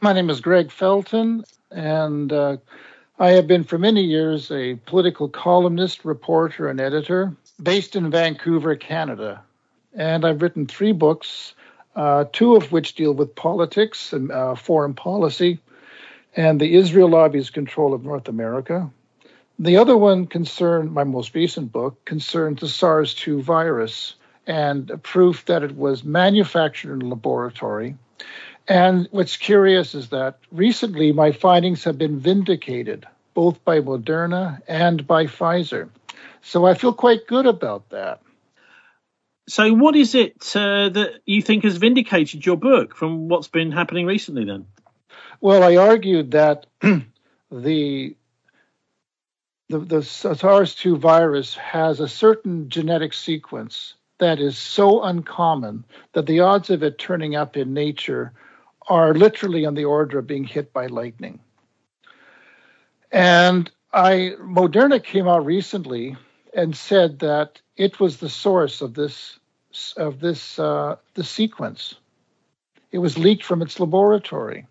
My name is Greg Felton, and I have been for many years a political columnist, reporter, and editor based in Vancouver, Canada. And I've written 3 books, 2 of which deal with politics and foreign policy, and the Israel lobby's control of North America. The other one my most recent book, concerns the SARS-2 virus and proof that it was manufactured in a laboratory. And what's curious is that recently my findings have been vindicated, both by Moderna and by Pfizer. So I feel quite good about that. So what is it that you think has vindicated your book from what's been happening recently then? Well, I argued that the SARS-2 virus has a certain genetic sequence that is so uncommon that the odds of it turning up in nature are literally on the order of being hit by lightning. And Moderna came out recently and said that it was the source of the sequence. It was leaked from its laboratory.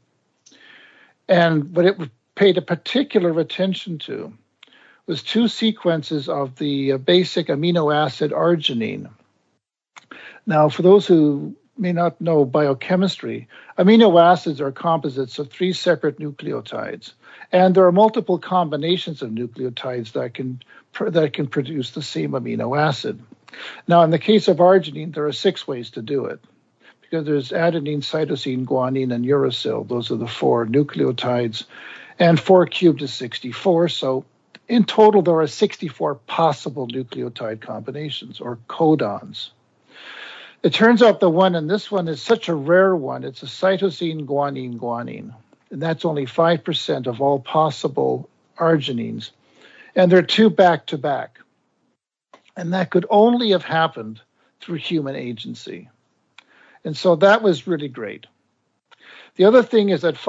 But it paid a particular attention to was 2 sequences of the basic amino acid arginine. Now, for those who may not know biochemistry, amino acids are composites of 3 separate nucleotides, and there are multiple combinations of nucleotides that can produce the same amino acid. Now, in the case of arginine, there are 6 ways to do it, because there's adenine, cytosine, guanine, and uracil. Those are the 4 nucleotides, and 4 cubed is 64. So in total, there are 64 possible nucleotide combinations, or codons. It turns out the one in this one is such a rare one. It's a cytosine, guanine, and that's only 5% of all possible arginines. And they're 2 back-to-back. And that could only have happened through human agency. And so that was really great. The other thing is that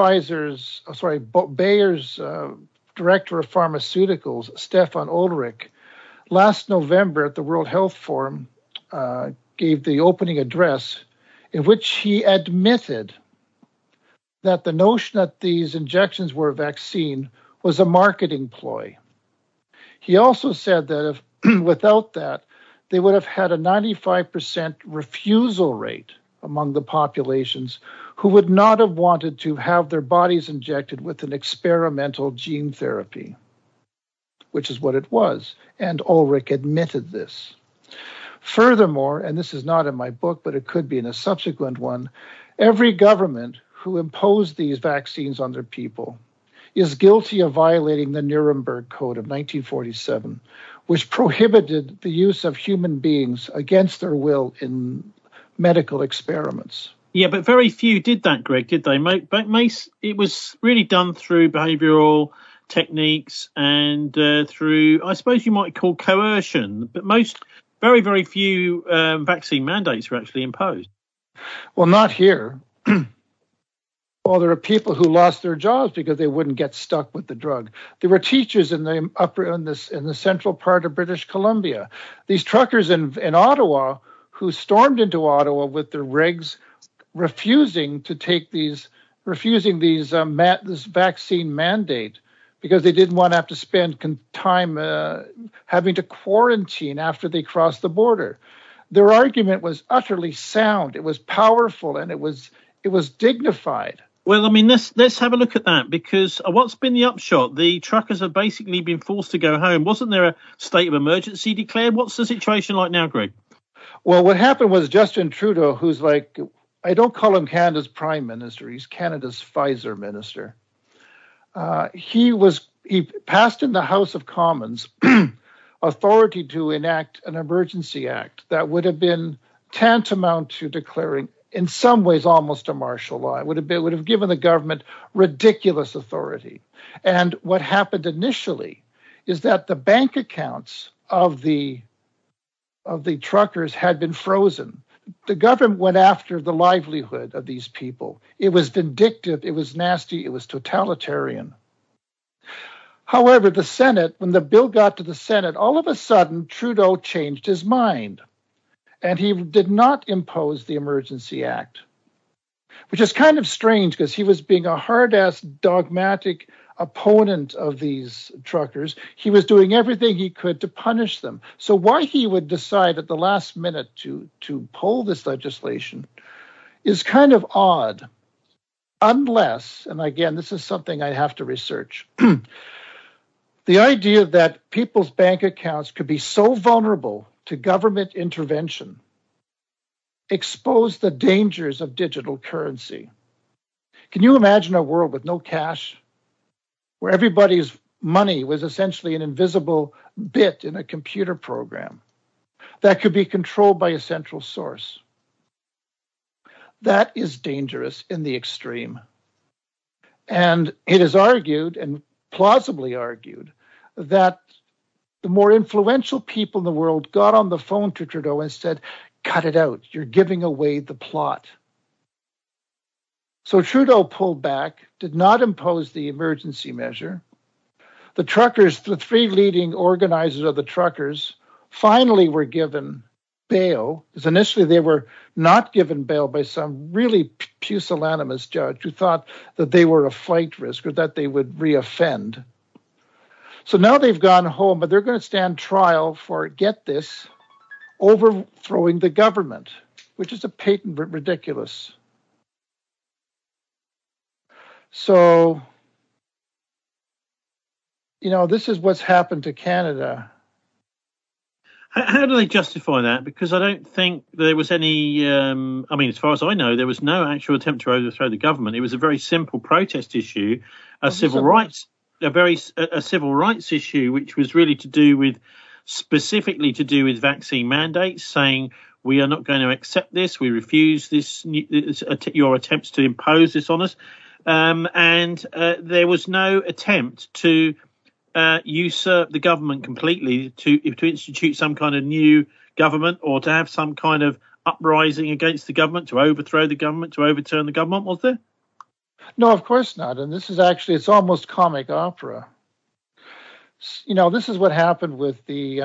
Bayer's director of pharmaceuticals, Stefan Ulrich, last November at the World Health Forum, gave the opening address in which he admitted that the notion that these injections were a vaccine was a marketing ploy. He also said that if without that, they would have had a 95% refusal rate among the populations who would not have wanted to have their bodies injected with an experimental gene therapy, which is what it was. And Ulrich admitted this. Furthermore, and this is not in my book, but it could be in a subsequent one, every government who imposed these vaccines on their people is guilty of violating the Nuremberg Code of 1947, which prohibited the use of human beings against their will in medical experiments. Yeah, but very few did that, Greg, did they? It was really done through behavioural techniques and through, I suppose you might call coercion, but very, very few vaccine mandates were actually imposed. Well, not here. Well, there are people who lost their jobs because they wouldn't get stuck with the drug. There were teachers in the central part of British Columbia. These truckers in Ottawa who stormed into Ottawa with their rigs, refusing this vaccine mandate because they didn't want to have to spend time having to quarantine after they crossed the border. Their argument was utterly sound. It was powerful, and it was dignified. Well, I mean, let's have a look at that, because what's been the upshot? The truckers have basically been forced to go home. Wasn't there a state of emergency declared? What's the situation like now, Greg? Well, what happened was Justin Trudeau, who's like, I don't call him Canada's prime minister. He's Canada's Pfizer minister. He passed in the House of Commons authority to enact an emergency act that would have been tantamount to declaring, in some ways, almost a martial law. It would have given the government ridiculous authority. And what happened initially is that the bank accounts of the truckers had been frozen. The government went after the livelihood of these people. It was vindictive, it was nasty, it was totalitarian. However, the Senate, when the bill got to the Senate, all of a sudden Trudeau changed his mind, and he did not impose the Emergency Act. which is kind of strange because he was being a hard-ass, dogmatic opponent of these truckers. He was doing everything he could to punish them. So why he would decide at the last minute to pull this legislation is kind of odd. Unless, and again, this is something I have to research, the idea that people's bank accounts could be so vulnerable to government intervention exposed the dangers of digital currency. Can you imagine a world with no cash, where everybody's money was essentially an invisible bit in a computer program that could be controlled by a central source? That is dangerous in the extreme. And it is argued, and plausibly argued, that the more influential people in the world got on the phone to Trudeau and said, cut it out, you're giving away the plot. So Trudeau pulled back, did not impose the emergency measure. The truckers, the three leading organizers of the truckers, finally were given bail, because initially they were not given bail by some really pusillanimous judge who thought that they were a flight risk or that they would reoffend. So now they've gone home, but they're going to stand trial for, get this, overthrowing the government, which is a patent ridiculous. So, this is what's happened to Canada. How do they justify that? Because I don't think there was any, as far as I know, there was no actual attempt to overthrow the government. It was a very simple protest issue, a civil rights issue, which was really specifically to do with vaccine mandates, saying we are not going to accept this. We refuse your attempts to impose this on us. And there was no attempt to usurp the government completely, to institute some kind of new government or to have some kind of uprising against the government, to overthrow the government, to overturn the government, was there? No, of course not. And this is actually, it's almost comic opera. This is what happened with the,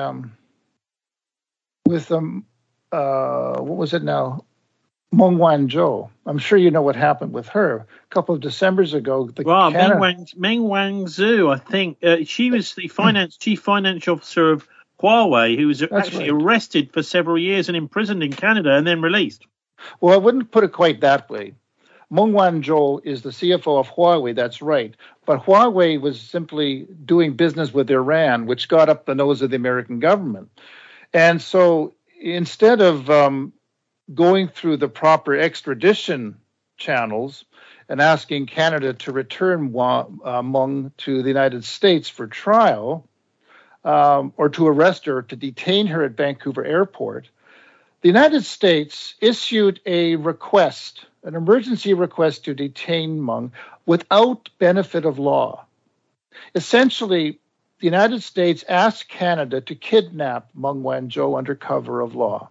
what was it now? Meng Wanzhou. I'm sure you know what happened with her. A couple of Decembers ago. Meng Wanzhou, I think. She was the chief financial officer of Huawei, who was arrested for several years and imprisoned in Canada and then released. Well, I wouldn't put it quite that way. Meng Wanzhou is the CFO of Huawei, that's right. But Huawei was simply doing business with Iran, which got up the nose of the American government. And so instead of going through the proper extradition channels and asking Canada to return Meng to the United States for trial, or to arrest her, to detain her at Vancouver Airport, the United States issued a request, an emergency request to detain Meng without benefit of law. Essentially, the United States asked Canada to kidnap Meng Wanzhou under cover of law.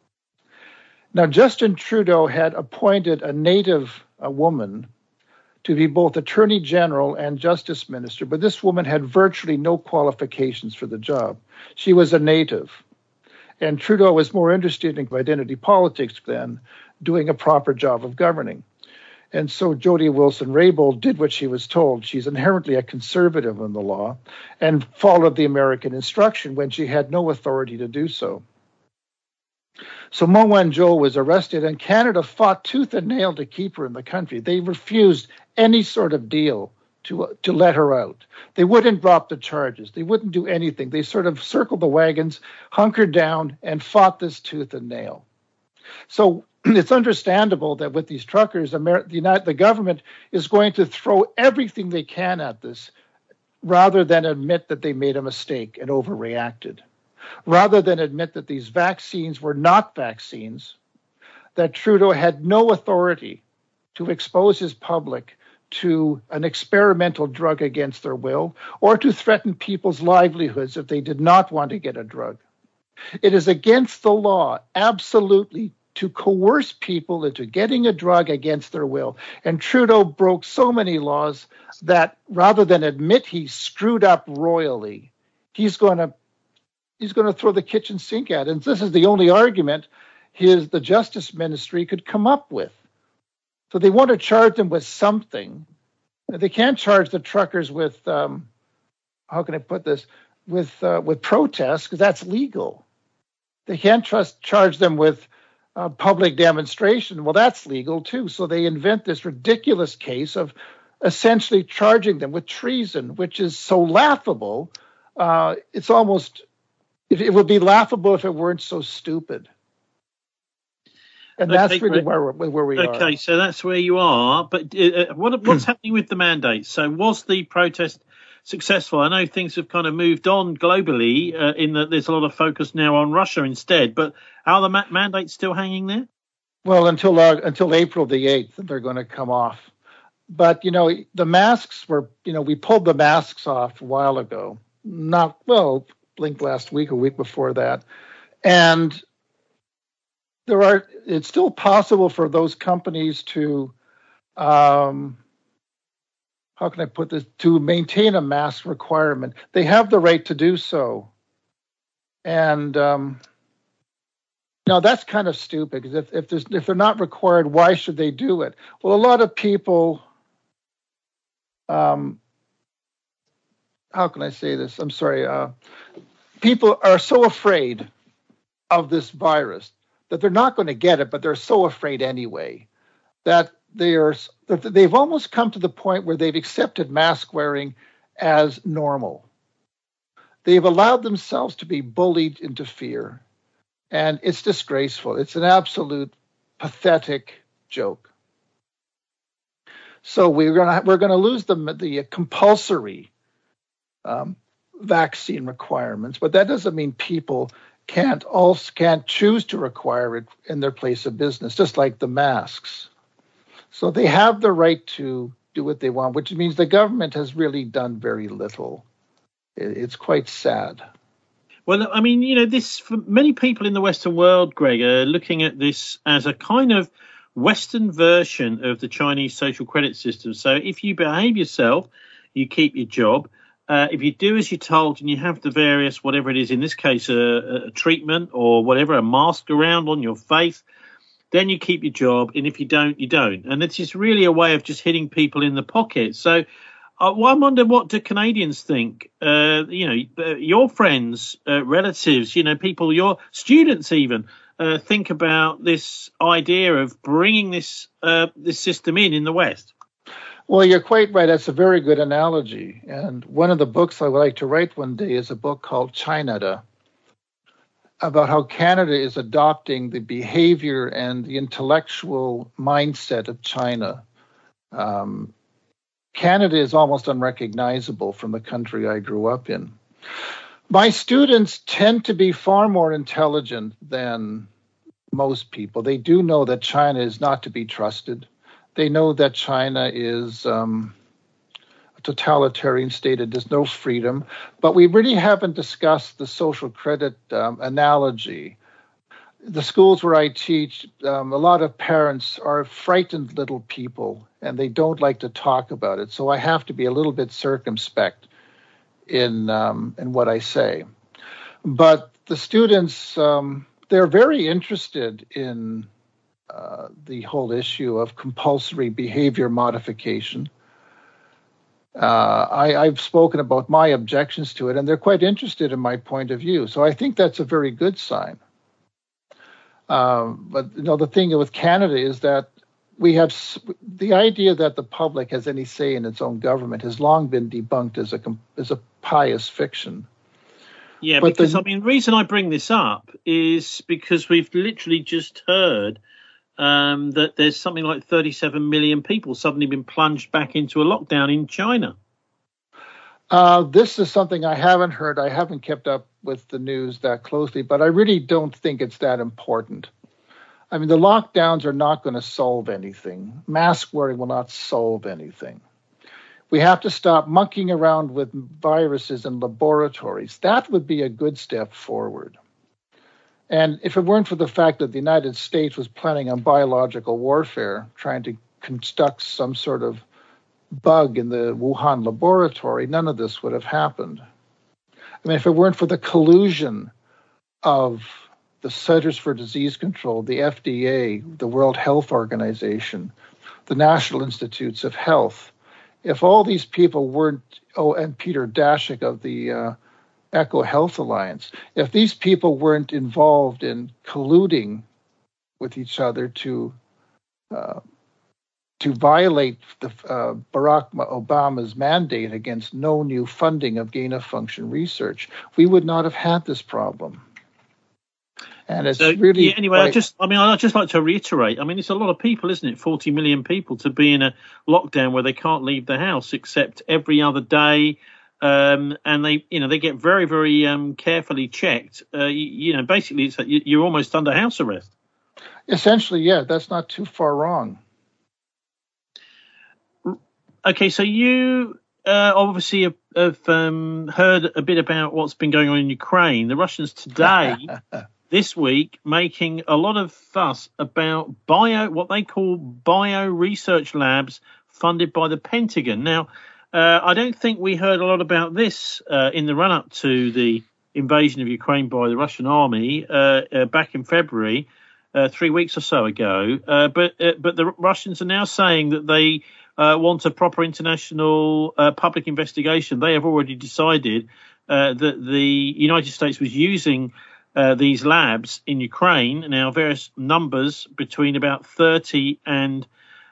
Now, Justin Trudeau had appointed a native woman to be both Attorney General and Justice Minister, but this woman had virtually no qualifications for the job. She was a native, and Trudeau was more interested in identity politics than doing a proper job of governing. And so Jody Wilson-Raybould did what she was told. She's inherently a conservative in the law and followed the American instruction when she had no authority to do so. So Meng Wanzhou was arrested, and Canada fought tooth and nail to keep her in the country. They refused any sort of deal to let her out. They wouldn't drop the charges. They wouldn't do anything. They sort of circled the wagons, hunkered down, and fought this tooth and nail. So it's understandable that with these truckers, the government is going to throw everything they can at this rather than admit that they made a mistake and overreacted. Rather than admit that these vaccines were not vaccines, that Trudeau had no authority to expose his public to an experimental drug against their will, or to threaten people's livelihoods if they did not want to get a drug. It is against the law, absolutely, to coerce people into getting a drug against their will. And Trudeau broke so many laws that rather than admit he screwed up royally, he's going to throw the kitchen sink at it. And this is the only argument the Justice Ministry could come up with. So they want to charge them with something. They can't charge the truckers with, how can I put this, with protests, because that's legal. They can't charge them with public demonstration. Well, that's legal too. So they invent this ridiculous case of essentially charging them with treason, which is so laughable. It's almost, it would be laughable if it weren't so stupid. And that's really where we are. Okay, so that's where you are. But what's happening with the mandate? So was the protest successful? I know things have kind of moved on globally in that there's a lot of focus now on Russia instead. But are the mandates still hanging there? Well, until April the 8th, they're going to come off. But, the masks were, we pulled the masks off a while ago. Blink last week or week before that. And it's still possible for those companies to, how can I put this, to maintain a mask requirement. They have the right to do so. And now that's kind of stupid, because if they're not required, why should they do it? Well, a lot of people, how can I say this? I'm sorry. People are so afraid of this virus that they're not going to get it, but they're so afraid anyway that they've almost come to the point where they've accepted mask wearing as normal. They've allowed themselves to be bullied into fear, and it's disgraceful. It's an absolute pathetic joke. So we're gonna lose the compulsory vaccine requirements, but that doesn't mean people can't choose to require it in their place of business, just like the masks. So they have the right to do what they want, which means the government has really done very little. It's quite sad. Well, I mean, this, for many people in the Western world, Greg, are looking at this as a kind of Western version of the Chinese social credit system. So if you behave yourself, you keep your job. If you do as you're told and you have the various, whatever it is, in this case, a treatment or whatever, a mask around on your face, then you keep your job. And if you don't, you don't. And it's just really a way of just hitting people in the pocket. So I wonder, what do Canadians think? Your friends, relatives, people, your students even, think about this idea of bringing this system in the West? Well, you're quite right. That's a very good analogy. And one of the books I would like to write one day is a book called China, about how Canada is adopting the behavior and the intellectual mindset of China. Canada is almost unrecognizable from the country I grew up in. My students tend to be far more intelligent than most people. They do know that China is not to be trusted. They know that China is a totalitarian state. There's no freedom. But we really haven't discussed the social credit analogy. The schools where I teach, a lot of parents are frightened little people, and they don't like to talk about it. So I have to be a little bit circumspect in what I say. But the students, they're very interested in the whole issue of compulsory behavior modification. I've spoken about my objections to it, and they're quite interested in my point of view. So I think that's a very good sign. But the thing with Canada is that we have the idea that the public has any say in its own government has long been debunked as a pious fiction. Yeah, but because the reason I bring this up is because we've literally just heard that there's something like 37 million people suddenly been plunged back into a lockdown in China. This is something I haven't heard. I haven't kept up with the news that closely, but I really don't think it's that important. I mean, the lockdowns are not going to solve anything. Mask wearing will not solve anything. We have to stop monkeying around with viruses in laboratories. That would be a good step forward. And if it weren't for the fact that the United States was planning on biological warfare, trying to construct some sort of bug in the Wuhan laboratory, none of this would have happened. I mean, if it weren't for the collusion of the Centers for Disease Control, the FDA, the World Health Organization, the National Institutes of Health, if all these people weren't, and Peter Daszak of the Echo Health Alliance, if these people weren't involved in colluding with each other to violate the Barack Obama's mandate against no new funding of gain-of-function research, we would not have had this problem. And it's really... Yeah, anyway, I'd just like to reiterate, it's a lot of people, isn't it? 40 million people to be in a lockdown where they can't leave the house except every other day. And they get very, very carefully checked. Basically, it's you're almost under house arrest. Essentially, yeah, that's not too far wrong. Okay, so you obviously have heard a bit about what's been going on in Ukraine. The Russians today, this week, making a lot of fuss about what they call bio research labs funded by the Pentagon. Now, I don't think we heard a lot about this in the run-up to the invasion of Ukraine by the Russian army back in February, 3 weeks or so ago. But the Russians are now saying that they want a proper international public investigation. They have already decided that the United States was using these labs in Ukraine. Now, various numbers between about 30 and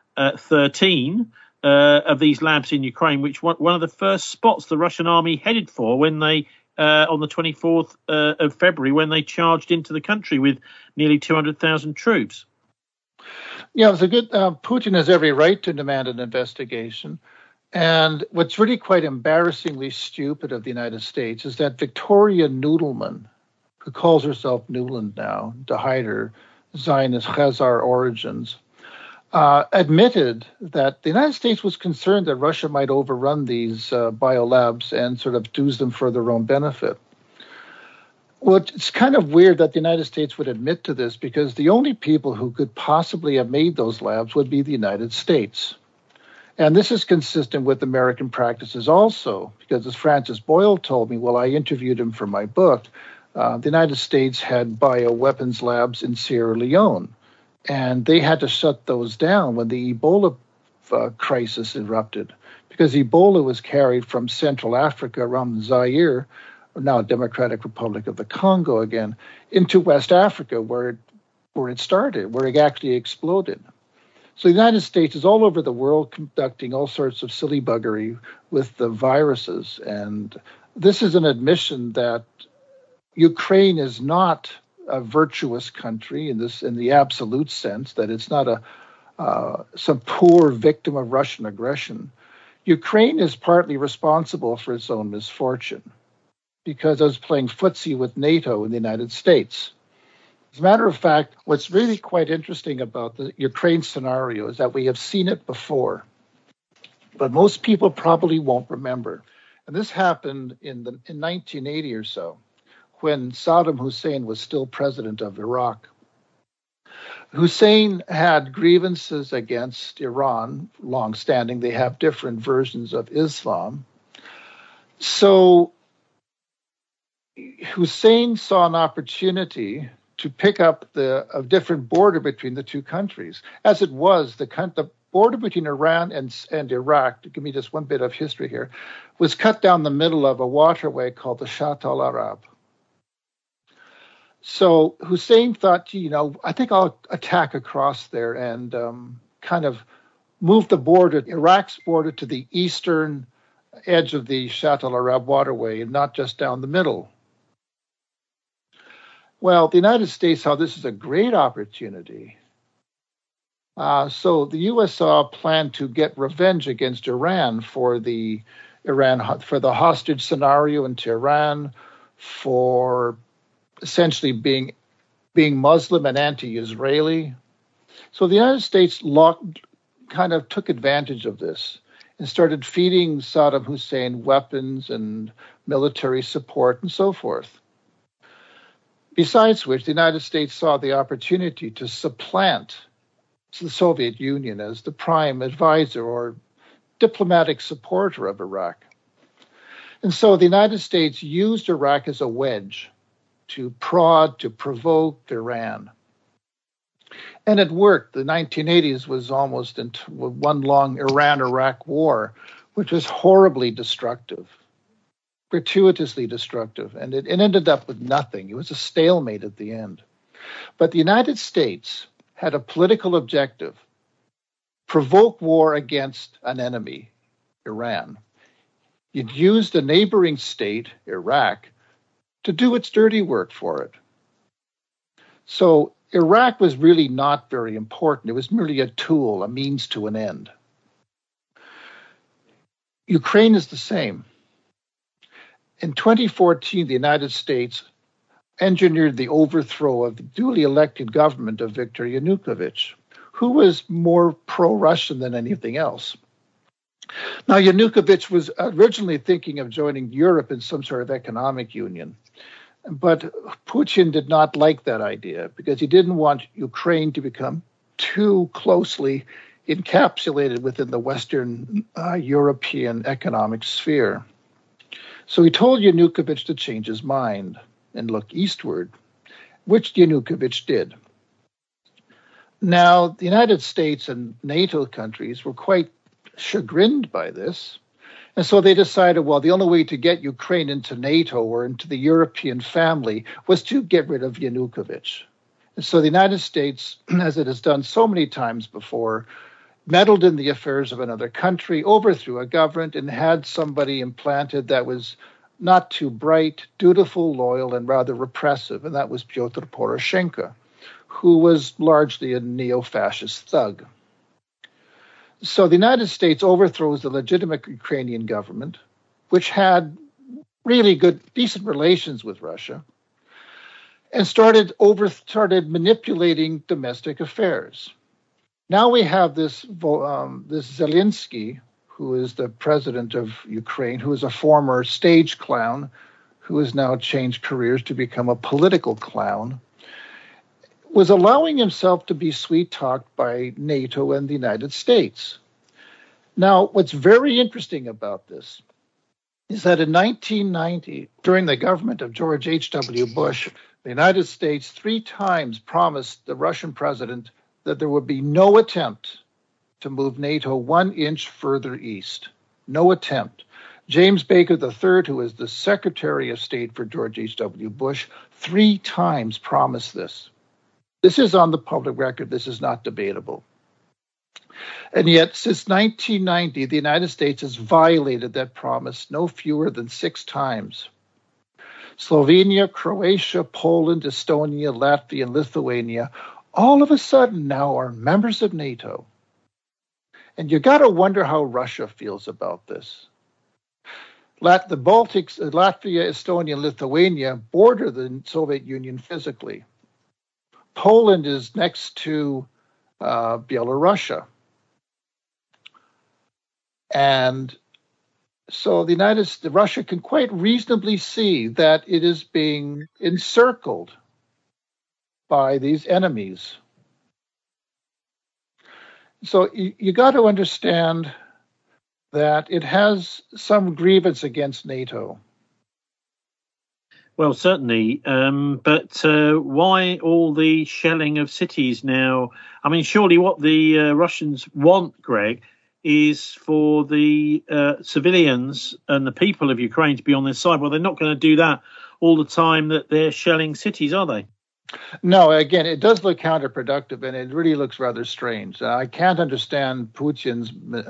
13 of these labs in Ukraine, which one of the first spots the Russian army headed for when they, on the 24th of February, when they charged into the country with nearly 200,000 troops. Yeah, it was a good. Putin has every right to demand an investigation. And what's really quite embarrassingly stupid of the United States is that Victoria Nudelman, who calls herself Nuland now to hide her Zionist Khazar origins, admitted that the United States was concerned that Russia might overrun these biolabs and sort of use them for their own benefit. Well, it's kind of weird that the United States would admit to this, because the only people who could possibly have made those labs would be the United States. And this is consistent with American practices also, because as Francis Boyle told me, I interviewed him for my book, the United States had bioweapons labs in Sierra Leone, and they had to shut those down when the Ebola crisis erupted, because Ebola was carried from Central Africa around Zaire, now Democratic Republic of the Congo again, into West Africa, where it started, where it actually exploded. So the United States is all over the world conducting all sorts of silly buggery with the viruses. And this is an admission that Ukraine is not a virtuous country in the absolute sense, that it's not some poor victim of Russian aggression. Ukraine is partly responsible for its own misfortune, because I was playing footsie with NATO in the United States. As a matter of fact, what's really quite interesting about the Ukraine scenario is that we have seen it before, but most people probably won't remember. And this happened in 1980 or so, when Saddam Hussein was still president of Iraq. Hussein had grievances against Iran, long-standing. They have different versions of Islam. So Hussein saw an opportunity to pick up a different border between the two countries. As it was, the border between Iran and Iraq, to give me just one bit of history here, was cut down the middle of a waterway called the Shatt al-Arab. So Hussein thought, I think I'll attack across there and kind of move the border, Iraq's border, to the eastern edge of the Shatt al-Arab waterway and not just down the middle. Well, the United States saw this as a great opportunity. So the U.S. saw a plan to get revenge against Iran for the hostage scenario in Tehran, for essentially being Muslim and anti-Israeli. So the United States kind of took advantage of this and started feeding Saddam Hussein weapons and military support and so forth. Besides which, the United States saw the opportunity to supplant the Soviet Union as the prime advisor or diplomatic supporter of Iraq. And so the United States used Iraq as a wedge to prod, to provoke Iran. And it worked. The 1980s was almost into one long Iran-Iraq war, which was horribly destructive, gratuitously destructive, and it ended up with nothing. It was a stalemate at the end. But the United States had a political objective: provoke war against an enemy, Iran. You'd used a neighboring state, Iraq, to do its dirty work for it. So Iraq was really not very important. It was merely a tool, a means to an end. Ukraine is the same. In 2014, the United States engineered the overthrow of the duly elected government of Viktor Yanukovych, who was more pro-Russian than anything else. Now, Yanukovych was originally thinking of joining Europe in some sort of economic union, but Putin did not like that idea because he didn't want Ukraine to become too closely encapsulated within the Western European economic sphere. So he told Yanukovych to change his mind and look eastward, which Yanukovych did. Now, the United States and NATO countries were quite chagrined by this, and so they decided, well, the only way to get Ukraine into NATO or into the European family was to get rid of Yanukovych. And so the United States, as it has done so many times before, meddled in the affairs of another country, overthrew a government, and had somebody implanted that was not too bright, dutiful, loyal, and rather repressive, and that was Pyotr Poroshenko, who was largely a neo-fascist thug. So the United States overthrows the legitimate Ukrainian government, which had really good, decent relations with Russia, and started manipulating domestic affairs. Now we have this Zelensky, who is the president of Ukraine, who is a former stage clown, who has now changed careers to become a political clown, was allowing himself to be sweet-talked by NATO and the United States. Now, what's very interesting about this is that in 1990, during the government of George H.W. Bush, the United States 3 times promised the Russian president that there would be no attempt to move NATO 1 inch further east. No attempt. James Baker III, who was the Secretary of State for George H.W. Bush, 3 times promised this. This is on the public record. This is not debatable. And yet, since 1990, the United States has violated that promise no fewer than 6 times. Slovenia, Croatia, Poland, Estonia, Latvia, and Lithuania all of a sudden now are members of NATO. And you got to wonder how Russia feels about this. The Baltics, Latvia, Estonia, and Lithuania border the Soviet Union physically. Poland is next to Belarus. And so Russia can quite reasonably see that it is being encircled by these enemies. So you got to understand that it has some grievance against NATO. Well, certainly, but why all the shelling of cities now? I mean, surely what the Russians want, Greg, is for the civilians and the people of Ukraine to be on their side. Well, they're not going to do that all the time that they're shelling cities, are they? No, again, it does look counterproductive, and it really looks rather strange. I can't understand Putin's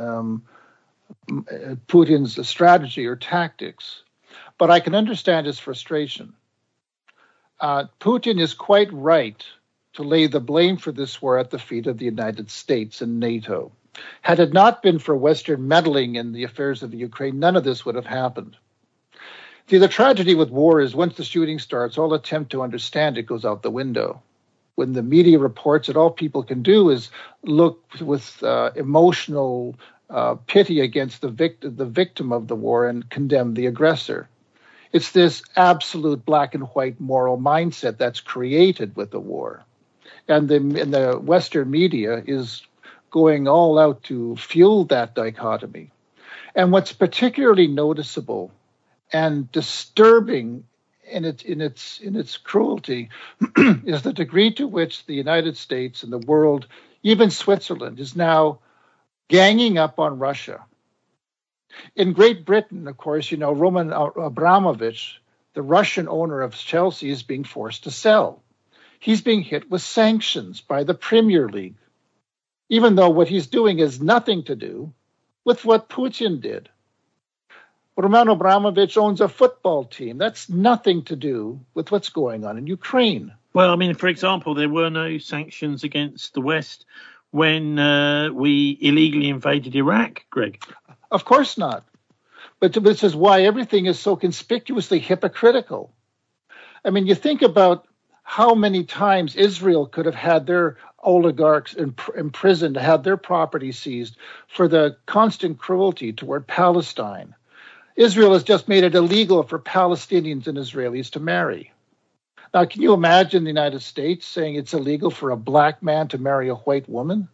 strategy or tactics, but I can understand his frustration. Putin is quite right to lay the blame for this war at the feet of the United States and NATO. Had it not been for Western meddling in the affairs of the Ukraine, none of this would have happened. See, the tragedy with war is once the shooting starts, all attempt to understand it goes out the window. When the media reports it, all people can do is look with emotional pity against the victim of the war and condemn the aggressor. It's this absolute black and white moral mindset that's created with the war. And the Western media is going all out to fuel that dichotomy. And what's particularly noticeable and disturbing in its cruelty is the degree to which the United States and the world, even Switzerland, is now ganging up on Russia. In Great Britain, of course, Roman Abramovich, the Russian owner of Chelsea, is being forced to sell. He's being hit with sanctions by the Premier League, even though what he's doing has nothing to do with what Putin did. Roman Abramovich owns a football team. That's nothing to do with what's going on in Ukraine. Well, I mean, for example, there were no sanctions against the West when we illegally invaded Iraq, Greg. Of course not. But this is why everything is so conspicuously hypocritical. I mean, you think about how many times Israel could have had their oligarchs imprisoned, had their property seized for the constant cruelty toward Palestine. Israel has just made it illegal for Palestinians and Israelis to marry. Now, can you imagine the United States saying it's illegal for a black man to marry a white woman?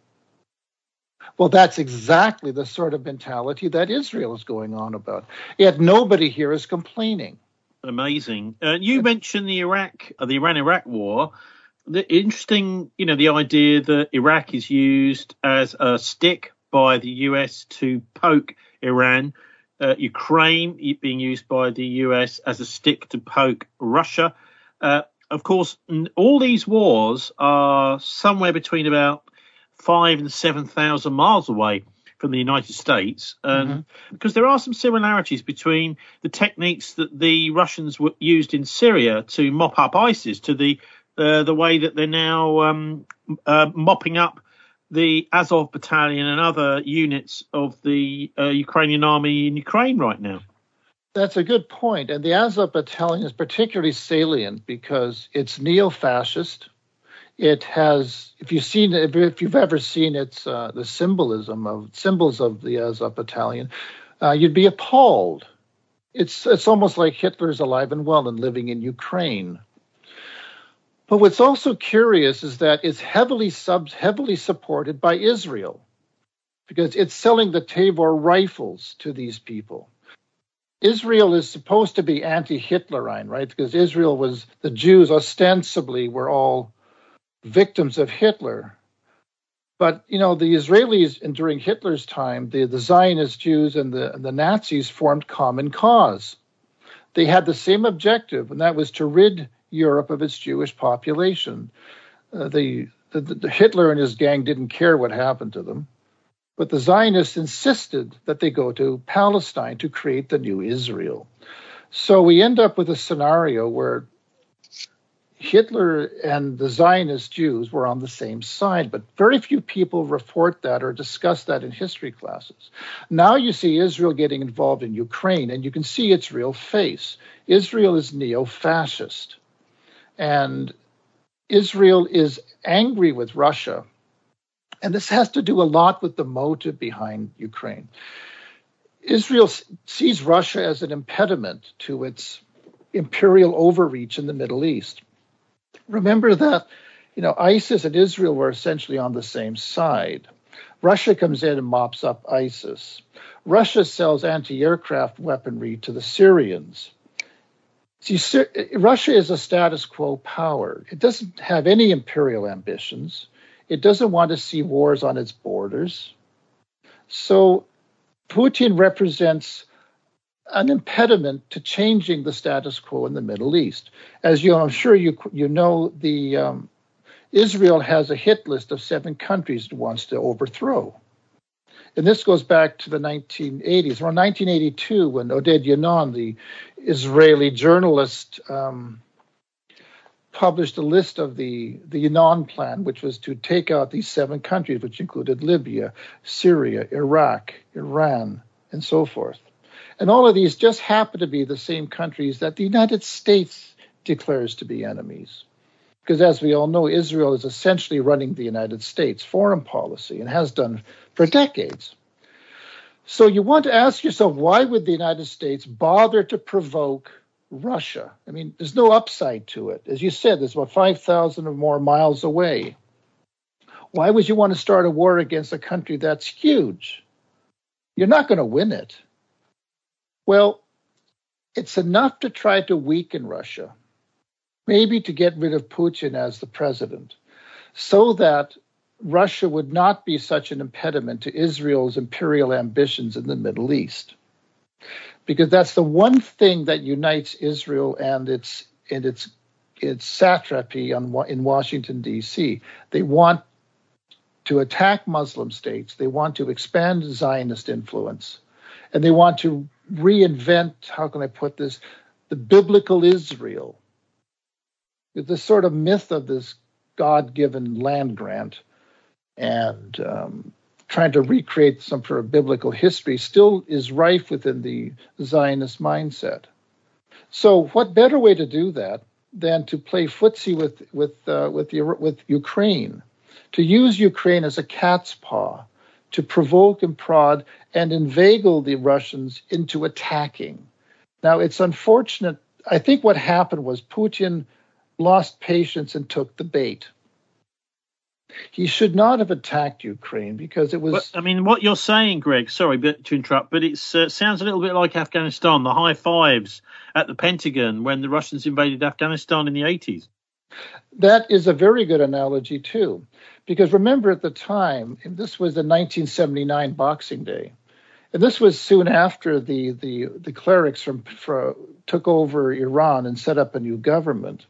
Well, that's exactly the sort of mentality that Israel is going on about. Yet nobody here is complaining. Amazing. You mentioned the Iran-Iraq war. Interesting, the idea that Iraq is used as a stick by the US to poke Iran. Ukraine being used by the US as a stick to poke Russia. Of course, all these wars are somewhere between about 5,000 and 7,000 miles away from the United States, because there are some similarities between the techniques that the Russians used in Syria to mop up ISIS to the way that they're now mopping up the Azov battalion and other units of the Ukrainian army in Ukraine right now. That's a good point. And the Azov battalion is particularly salient because it's neo-fascist. It has, if you've ever seen its the symbols of the Azov battalion, you'd be appalled. It's almost like Hitler's alive and well and living in Ukraine. But what's also curious is that it's heavily supported by Israel, because it's selling the Tavor rifles to these people. Israel is supposed to be anti-Hitlerine, right? Because the Jews ostensibly were all victims of Hitler. But, the Israelis, and during Hitler's time, the Zionist Jews and the Nazis formed common cause. They had the same objective, and that was to rid Europe of its Jewish population. The Hitler and his gang didn't care what happened to them, but the Zionists insisted that they go to Palestine to create the new Israel. So we end up with a scenario where Hitler and the Zionist Jews were on the same side, but very few people report that or discuss that in history classes. Now you see Israel getting involved in Ukraine, and you can see its real face. Israel is neo-fascist, and Israel is angry with Russia, and this has to do a lot with the motive behind Ukraine. Israel sees Russia as an impediment to its imperial overreach in the Middle East. Remember that, ISIS and Israel were essentially on the same side. Russia comes in and mops up ISIS. Russia sells anti-aircraft weaponry to the Syrians. See, Russia is a status quo power. It doesn't have any imperial ambitions. It doesn't want to see wars on its borders. So Putin represents an impediment to changing the status quo in the Middle East. As I'm sure you know, Israel has a hit list of 7 countries it wants to overthrow. And this goes back to the 1980s, around 1982, when Oded Yinon, the Israeli journalist, published a list of the Yinon plan, which was to take out these 7 countries, which included Libya, Syria, Iraq, Iran, and so forth. And all of these just happen to be the same countries that the United States declares to be enemies. Because as we all know, Israel is essentially running the United States foreign policy and has done for decades. So you want to ask yourself, why would the United States bother to provoke Russia? I mean, there's no upside to it. As you said, there's about 5,000 or more miles away. Why would you want to start a war against a country that's huge? You're not going to win it. Well, it's enough to try to weaken Russia, maybe to get rid of Putin as the president, so that Russia would not be such an impediment to Israel's imperial ambitions in the Middle East. Because that's the one thing that unites Israel and its satrapy in Washington, D.C. They want to attack Muslim states. They want to expand Zionist influence. And they want to reinvent, how can I put this, the biblical Israel. This sort of myth of this God-given land grant and trying to recreate some sort of biblical history still is rife within the Zionist mindset. So what better way to do that than to play footsie with Ukraine, to use Ukraine as a cat's paw, to provoke and prod and inveigle the Russians into attacking. Now, it's unfortunate. I think what happened was Putin lost patience and took the bait. He should not have attacked Ukraine because it was... But, I mean, what you're saying, Greg, sorry to interrupt, but it sounds a little bit like Afghanistan, the high fives at the Pentagon when the Russians invaded Afghanistan in the 80s. That is a very good analogy, too, because remember at the time, this was the 1979 Boxing Day, and this was soon after the clerics took over Iran and set up a new government.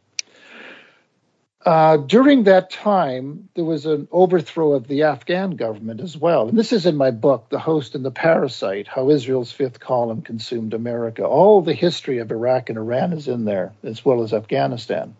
During that time, there was an overthrow of the Afghan government as well. And this is in my book, The Host and the Parasite, How Israel's Fifth Column Consumed America. All the history of Iraq and Iran is in there, as well as Afghanistan.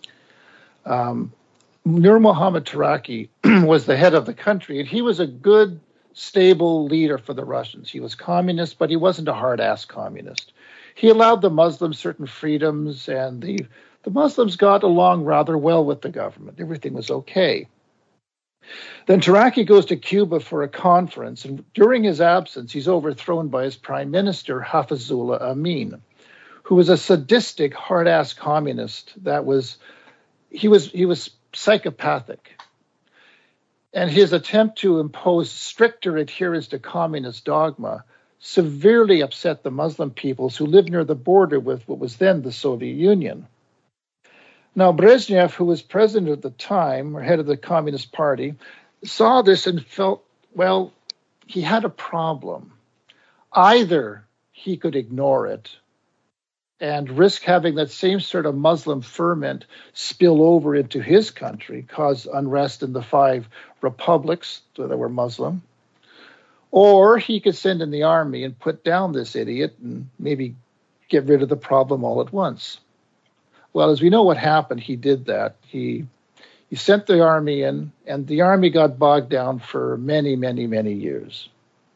Nur Muhammad Taraki was the head of the country, and he was a good, stable leader for the Russians. He was communist, but he wasn't a hard-ass communist. He allowed the Muslims certain freedoms, and the Muslims got along rather well with the government. Everything was okay. Then Taraki goes to Cuba for a conference, and during his absence, he's overthrown by his prime minister, Hafizullah Amin, who was a sadistic, hard-ass communist. He was psychopathic. And his attempt to impose stricter adherence to communist dogma severely upset the Muslim peoples who lived near the border with what was then the Soviet Union. Now, Brezhnev, who was president at the time, or head of the Communist Party, saw this and felt, well, he had a problem. Either he could ignore it and risk having that same sort of Muslim ferment spill over into his country, cause unrest in the 5 republics that were Muslim, or he could send in the army and put down this idiot and maybe get rid of the problem all at once. Well, as we know what happened, he did that. He sent the army in, and the army got bogged down for many, many, many years.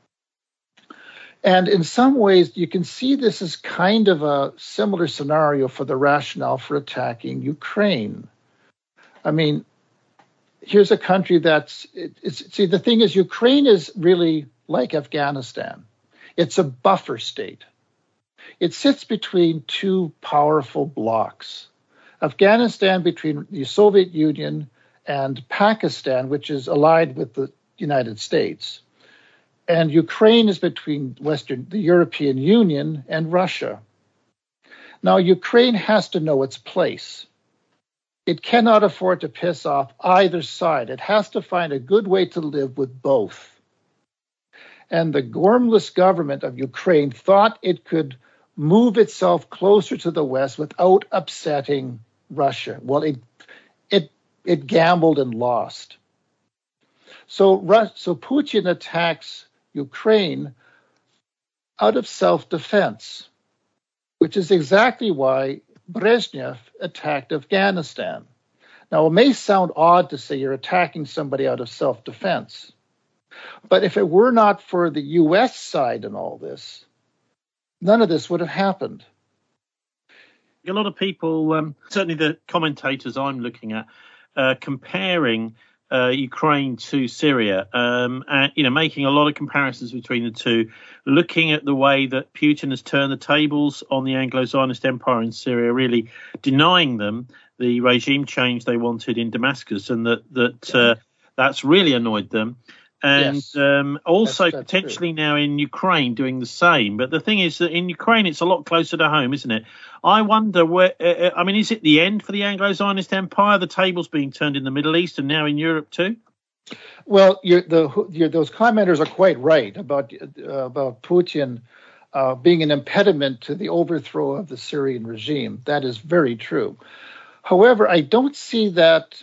And in some ways, you can see this as kind of a similar scenario for the rationale for attacking Ukraine. I mean, here's a country the thing is, Ukraine is really like Afghanistan. It's a buffer state. It sits between 2 powerful blocs. Afghanistan between the Soviet Union and Pakistan, which is allied with the United States. And Ukraine is between the European Union and Russia. Now, Ukraine has to know its place. It cannot afford to piss off either side. It has to find a good way to live with both. And the gormless government of Ukraine thought it could move itself closer to the West without upsetting Russia. Well, it gambled and lost. So Putin attacks Ukraine out of self-defense, which is exactly why Brezhnev attacked Afghanistan. Now, it may sound odd to say you're attacking somebody out of self-defense, but if it were not for the U.S. side in all this, none of this would have happened. A lot of people, certainly the commentators I'm looking at, comparing Ukraine to Syria, and making a lot of comparisons between the two, looking at the way that Putin has turned the tables on the Anglo-Zionist Empire in Syria, really denying them the regime change they wanted in Damascus, and that's really annoyed them. and Yes. Also That's potentially true. now in Ukraine doing the same. But the thing is that in Ukraine it's a lot closer to home, isn't it? I wonder where. I mean, is it the end for the Anglo-Zionist Empire? The tables being turned in the Middle East and now in Europe too. Well, those commenters are quite right about Putin being an impediment to the overthrow of the Syrian regime. That is very true. However, I don't see that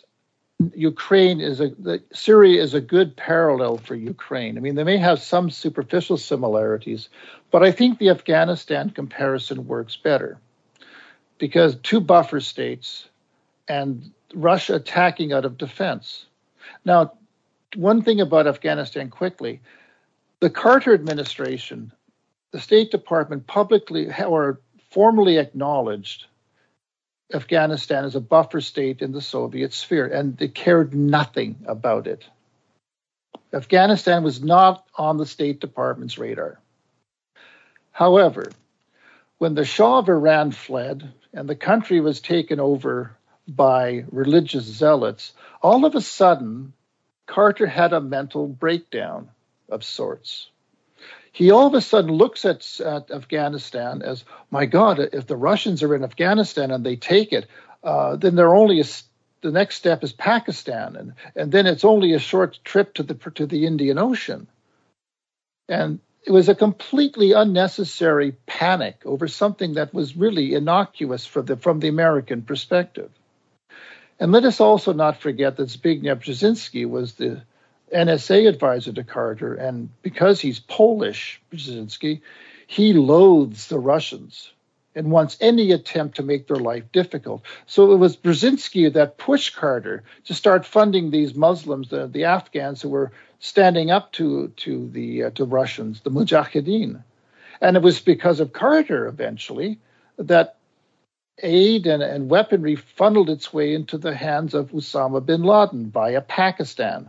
Syria is a good parallel for Ukraine. I mean, they may have some superficial similarities, but I think the Afghanistan comparison works better because two buffer states and Russia attacking out of defense. Now, one thing about Afghanistan quickly, the Carter administration, the State Department publicly or formally acknowledged Afghanistan as a buffer state in the Soviet sphere, and they cared nothing about it. Afghanistan was not on the State Department's radar. However, when the Shah of Iran fled and the country was taken over by religious zealots, all of a sudden, Carter had a mental breakdown of sorts. He all of a sudden looks at Afghanistan as, my God, if the Russians are in Afghanistan and they take it, then the next step is Pakistan, and then it's only a short trip to the Indian Ocean. And it was a completely unnecessary panic over something that was really innocuous from the American perspective. And let us also not forget that Zbigniew Brzezinski was the NSA advisor to Carter, and because he's Polish, Brzezinski, he loathes the Russians and wants any attempt to make their life difficult. So it was Brzezinski that pushed Carter to start funding these Muslims, the Afghans who were standing up to Russians, the Mujahideen. And it was because of Carter, eventually, that aid and weaponry funneled its way into the hands of Osama bin Laden via Pakistan.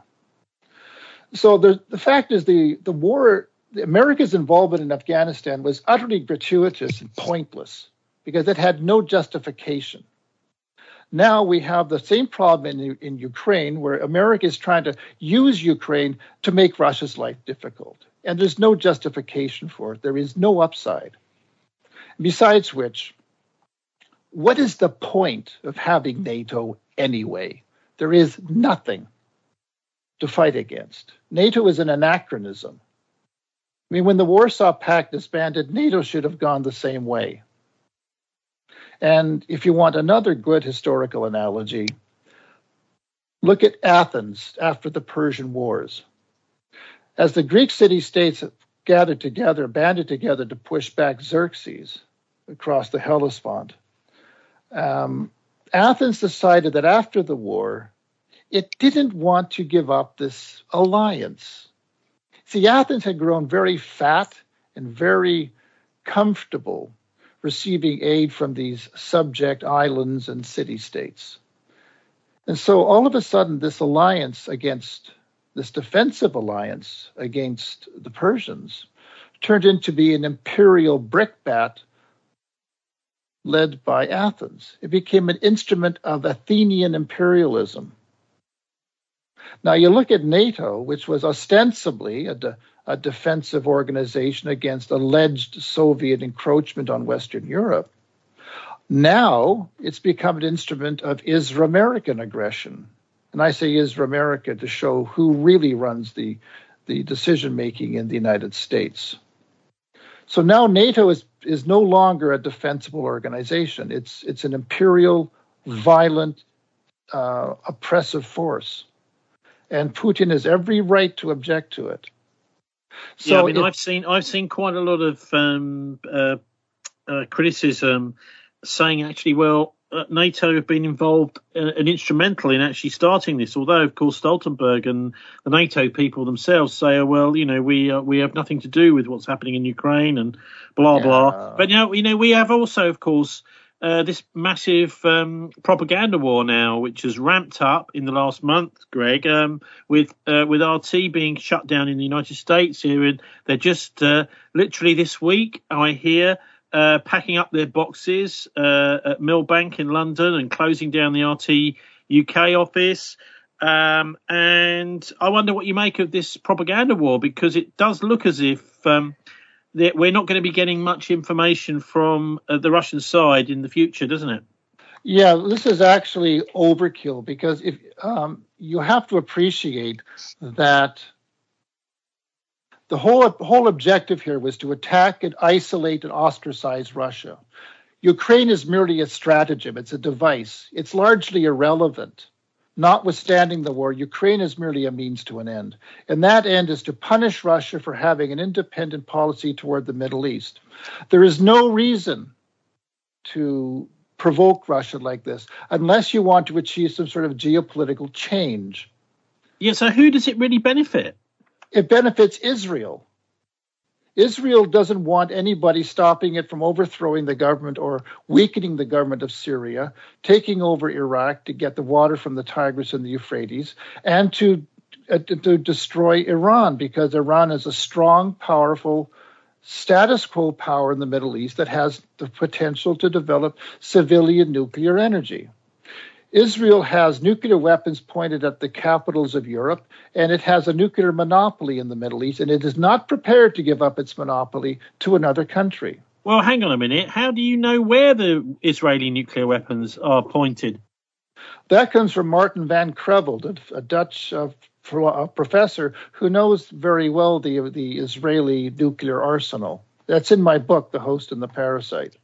So the fact is the war, America's involvement in Afghanistan was utterly gratuitous and pointless because it had no justification. Now we have the same problem in Ukraine, where America is trying to use Ukraine to make Russia's life difficult. And there's no justification for it. There is no upside. Besides which, what is the point of having NATO anyway? There is nothing to fight against. NATO is an anachronism. I mean, when the Warsaw Pact disbanded, NATO should have gone the same way. And if you want another good historical analogy, look at Athens after the Persian Wars. As the Greek city-states banded together to push back Xerxes across the Hellespont, Athens decided that after the war, it didn't want to give up this alliance. See, Athens had grown very fat and very comfortable receiving aid from these subject islands and city-states. And so all of a sudden, this defensive alliance against the Persians turned into be an imperial brickbat led by Athens. It became an instrument of Athenian imperialism. Now you look at NATO, which was ostensibly a defensive organization against alleged Soviet encroachment on Western Europe. Now it's become an instrument of Isra-American aggression. And I say Isra-America to show who really runs the decision-making in the United States. So now NATO is no longer a defensible organization. It's an imperial, violent, oppressive force. And Putin has every right to object to it. So yeah, I mean, I've seen quite a lot of criticism saying actually, well, NATO have been involved and instrumental in actually starting this. Although, of course, Stoltenberg and the NATO people themselves say, oh, well, we have nothing to do with what's happening in Ukraine and blah blah. But we have also, of course, this massive propaganda war now, which has ramped up in the last month, Greg, with RT being shut down in the United States here, and they're just literally this week, I hear, packing up their boxes at Millbank in London and closing down the RT UK office. And I wonder what you make of this propaganda war, because it does look as if that we're not going to be getting much information from the Russian side in the future, doesn't it? Yeah, this is actually overkill, because if you have to appreciate that the whole objective here was to attack and isolate and ostracize Russia. Ukraine is merely a stratagem. It's a device. It's largely irrelevant. Notwithstanding the war, Ukraine is merely a means to an end. And that end is to punish Russia for having an independent policy toward the Middle East. There is no reason to provoke Russia like this unless you want to achieve some sort of geopolitical change. Yeah, so who does it really benefit? It benefits Israel. Israel doesn't want anybody stopping it from overthrowing the government or weakening the government of Syria, taking over Iraq to get the water from the Tigris and the Euphrates, and to destroy Iran, because Iran is a strong, powerful status quo power in the Middle East that has the potential to develop civilian nuclear energy. Israel has nuclear weapons pointed at the capitals of Europe, and it has a nuclear monopoly in the Middle East, and it is not prepared to give up its monopoly to another country. Well, hang on a minute. How do you know where the Israeli nuclear weapons are pointed? That comes from Martin van Creveld, a Dutch professor who knows very well the Israeli nuclear arsenal. That's in my book, The Host and the Parasite.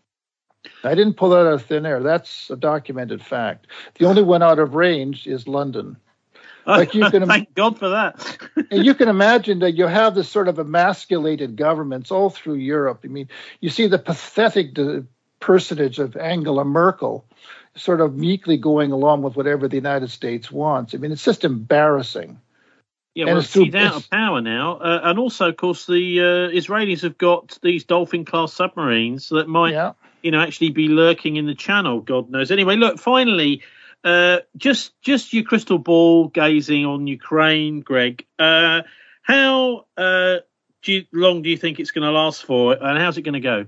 I didn't pull that out of thin air. That's a documented fact. The only one out of range is London. Like you can, thank God for that. And you can imagine that you have this sort of emasculated governments all through Europe. I mean, you see the pathetic personage of Angela Merkel sort of meekly going along with whatever the United States wants. I mean, it's just embarrassing. Yeah, well, she's out of power now. And also, of course, the Israelis have got these Dolphin-class submarines that might... Yeah. Actually be lurking in the channel, God knows. Anyway, look, finally, just your crystal ball gazing on Ukraine, Greg. How long do you think it's going to last for, and how's it going to go?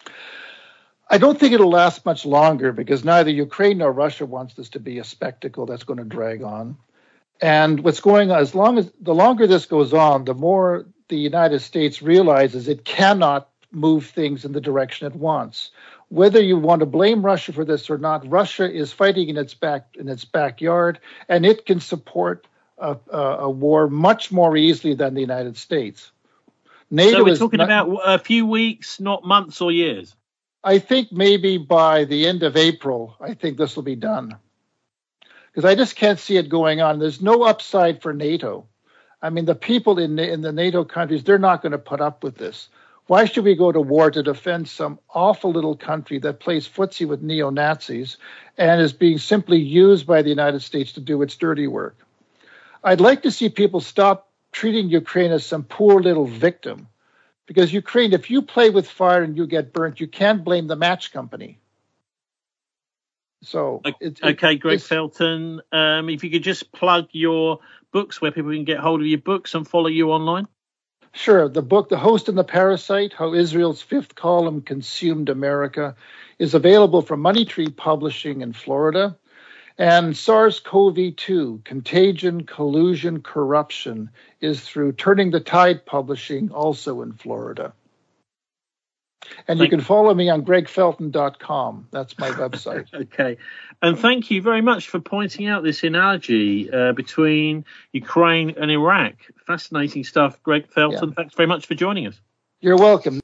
I don't think it'll last much longer, because neither Ukraine nor Russia wants this to be a spectacle that's going to drag on. And what's going on, the longer this goes on, the more the United States realizes it cannot move things in the direction it wants. Whether you want to blame Russia for this or not, Russia is fighting in its backyard, and it can support a war much more easily than the United States. NATO so we're talking about a few weeks, not months or years. I think maybe by the end of April, I think this will be done, because I just can't see it going on. There's no upside for NATO. I mean, the people in the NATO countries, they're not going to put up with this. Why should we go to war to defend some awful little country that plays footsie with neo-Nazis and is being simply used by the United States to do its dirty work? I'd like to see people stop treating Ukraine as some poor little victim. Because Ukraine, if you play with fire and you get burnt, you can't blame the match company. So, okay, Greg Felton, if you could just plug your books where people can get hold of your books and follow you online. Sure. The book, The Host and the Parasite, How Israel's Fifth Column Consumed America, is available from Money Tree Publishing in Florida. And SARS-CoV-2, Contagion, Collusion, Corruption, is through Turning the Tide Publishing, also in Florida. And you can follow me on gregfelton.com. That's my website. Okay. And thank you very much for pointing out this analogy between Ukraine and Iraq. Fascinating stuff, Greg Felton. Yeah. Thanks very much for joining us. You're welcome.